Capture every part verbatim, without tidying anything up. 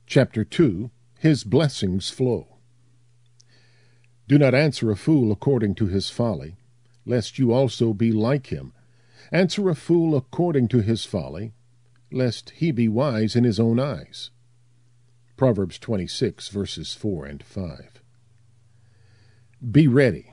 Chapter two, His Blessings Flow. Do not answer a fool according to his folly, lest you also be like him. Answer a fool according to his folly, lest he be wise in his own eyes. Proverbs twenty-six, verses four and five. Be ready.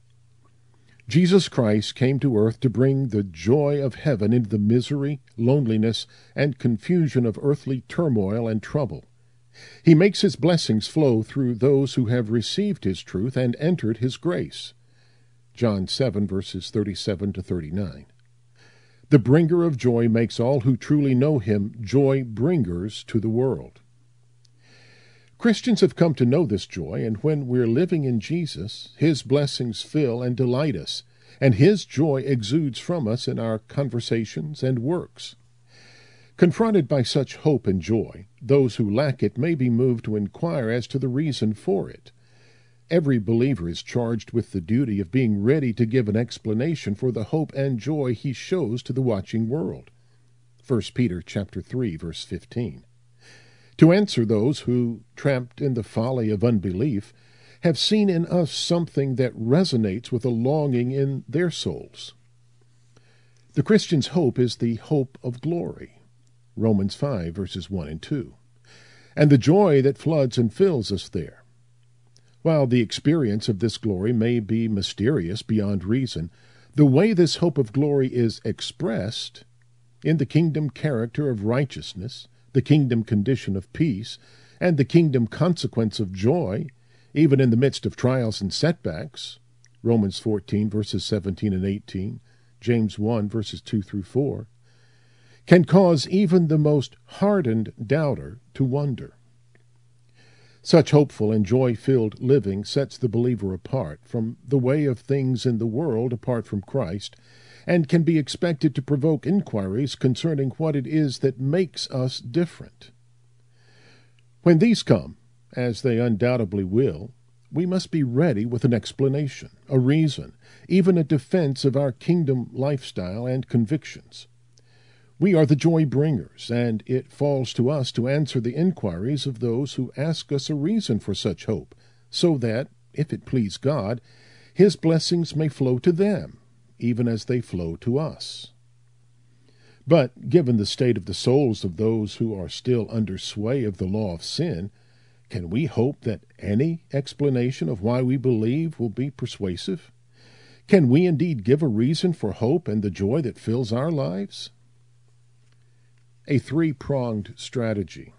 Jesus Christ came to earth to bring the joy of heaven into the misery, loneliness, and confusion of earthly turmoil and trouble. He makes his blessings flow through those who have received his truth and entered his grace. John seven, verses thirty-seven to thirty-nine. The bringer of joy makes all who truly know him joy bringers to the world. Christians have come to know this joy, and when we're living in Jesus, his blessings fill and delight us, and his joy exudes from us in our conversations and works. Confronted by such hope and joy, those who lack it may be moved to inquire as to the reason for it. Every believer is charged with the duty of being ready to give an explanation for the hope and joy he shows to the watching world. First Peter chapter three, verse fifteen. To answer those who, trapped in the folly of unbelief, have seen in us something that resonates with a longing in their souls. The Christian's hope is the hope of glory. Romans five, verses one and two. And the joy that floods and fills us there. While the experience of this glory may be mysterious beyond reason, the way this hope of glory is expressed in the kingdom character of righteousness, the kingdom condition of peace, and the kingdom consequence of joy, even in the midst of trials and setbacks, Romans fourteen, verses seventeen and eighteen, James one, verses two through four, can cause even the most hardened doubter to wonder. Such hopeful and joy-filled living sets the believer apart from the way of things in the world apart from Christ, and can be expected to provoke inquiries concerning what it is that makes us different. When these come, as they undoubtedly will, we must be ready with an explanation, a reason, even a defense of our kingdom lifestyle and convictions. We are the joy bringers, and it falls to us to answer the inquiries of those who ask us a reason for such hope, so that, if it please God, his blessings may flow to them, even as they flow to us. But, given the state of the souls of those who are still under sway of the law of sin, can we hope that any explanation of why we believe will be persuasive? Can we indeed give a reason for hope and the joy that fills our lives? A three-pronged strategy.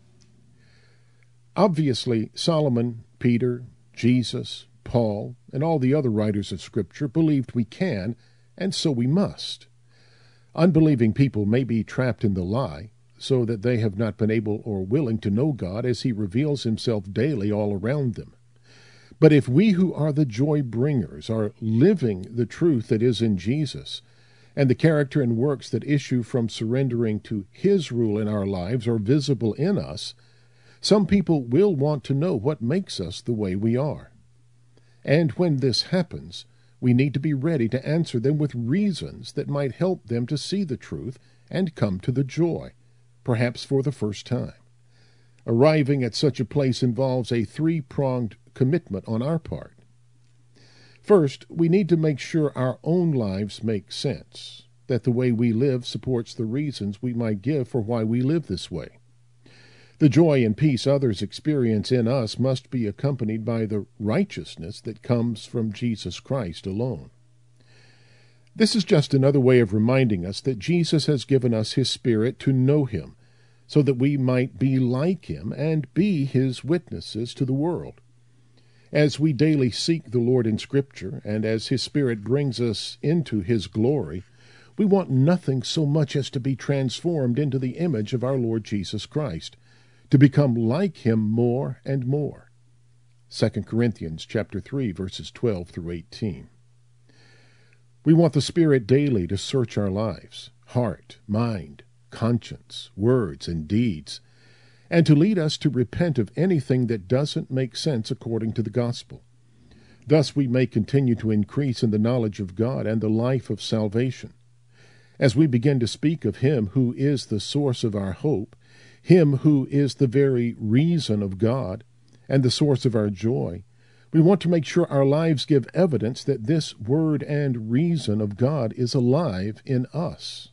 Obviously, Solomon, Peter, Jesus, Paul, and all the other writers of Scripture believed we can, and so we must. Unbelieving people may be trapped in the lie, so that they have not been able or willing to know God as he reveals himself daily all around them. But if we who are the joy bringers are living the truth that is in Jesus, and the character and works that issue from surrendering to his rule in our lives are visible in us, some people will want to know what makes us the way we are. And when this happens, we need to be ready to answer them with reasons that might help them to see the truth and come to the joy, perhaps for the first time. Arriving at such a place involves a three-pronged commitment on our part. First, we need to make sure our own lives make sense, that the way we live supports the reasons we might give for why we live this way. The joy and peace others experience in us must be accompanied by the righteousness that comes from Jesus Christ alone. This is just another way of reminding us that Jesus has given us his Spirit to know him, so that we might be like him and be his witnesses to the world. As we daily seek the Lord in Scripture, and as his Spirit brings us into his glory, we want nothing so much as to be transformed into the image of our Lord Jesus Christ, to become like him more and more. Second Corinthians chapter three, verses twelve through eighteen. We want the Spirit daily to search our lives, heart, mind, conscience, words, and deeds, and to lead us to repent of anything that doesn't make sense according to the gospel. Thus we may continue to increase in the knowledge of God and the life of salvation. As we begin to speak of him who is the source of our hope, Him who is the very reason of God and the source of our joy, we want to make sure our lives give evidence that this word and reason of God is alive in us.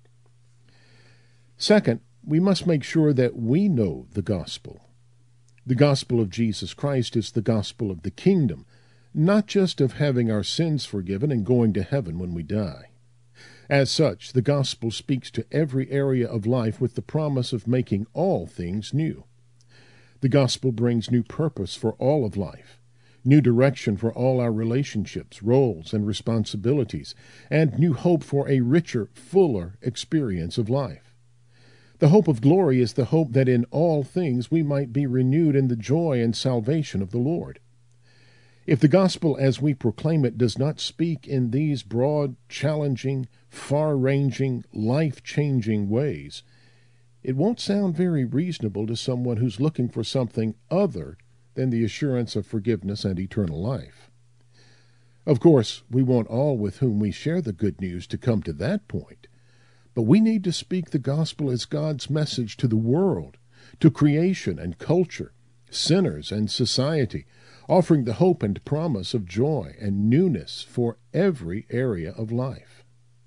Second, we must make sure that we know the gospel. The gospel of Jesus Christ is the gospel of the kingdom, not just of having our sins forgiven and going to heaven when we die. As such, the gospel speaks to every area of life with the promise of making all things new. The gospel brings new purpose for all of life, new direction for all our relationships, roles, and responsibilities, and new hope for a richer, fuller experience of life. The hope of glory is the hope that in all things we might be renewed in the joy and salvation of the Lord. If the gospel as we proclaim it does not speak in these broad, challenging, far-ranging, life-changing ways, it won't sound very reasonable to someone who's looking for something other than the assurance of forgiveness and eternal life. Of course, we want all with whom we share the good news to come to that point, but we need to speak the gospel as God's message to the world, to creation and culture, sinners and society, offering the hope and promise of joy and newness for every area of life.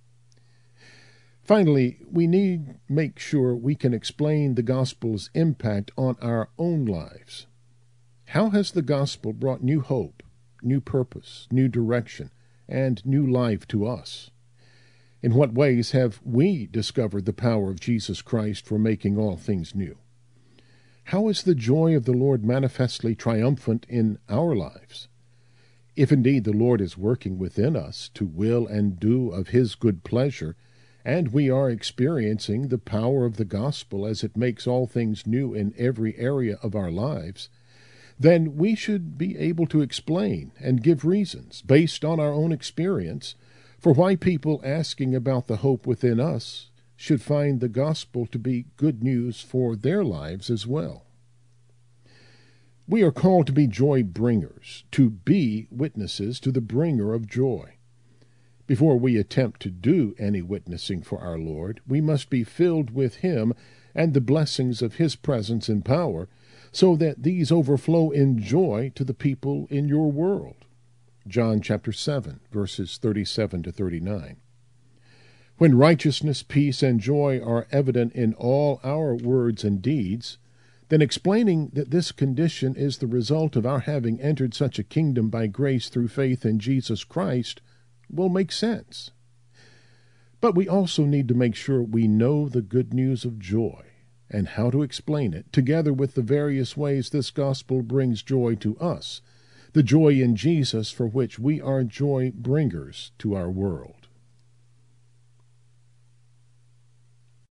Finally, we need to make sure we can explain the gospel's impact on our own lives. How has the gospel brought new hope, new purpose, new direction, and new life to us? In what ways have we discovered the power of Jesus Christ for making all things new? How is the joy of the Lord manifestly triumphant in our lives? If indeed the Lord is working within us to will and do of His good pleasure, and we are experiencing the power of the gospel as it makes all things new in every area of our lives, then we should be able to explain and give reasons, based on our own experience, for why people asking about the hope within us should find the gospel to be good news for their lives as well. We are called to be joy bringers, to be witnesses to the bringer of joy. Before we attempt to do any witnessing for our Lord, we must be filled with Him and the blessings of His presence and power, so that these overflow in joy to the people in your world. John chapter seven, verses thirty-seven to thirty-nine. When righteousness, peace, and joy are evident in all our words and deeds, then explaining that this condition is the result of our having entered such a kingdom by grace through faith in Jesus Christ will make sense. But we also need to make sure we know the good news of joy and how to explain it, together with the various ways this gospel brings joy to us, the joy in Jesus for which we are joy bringers to our world.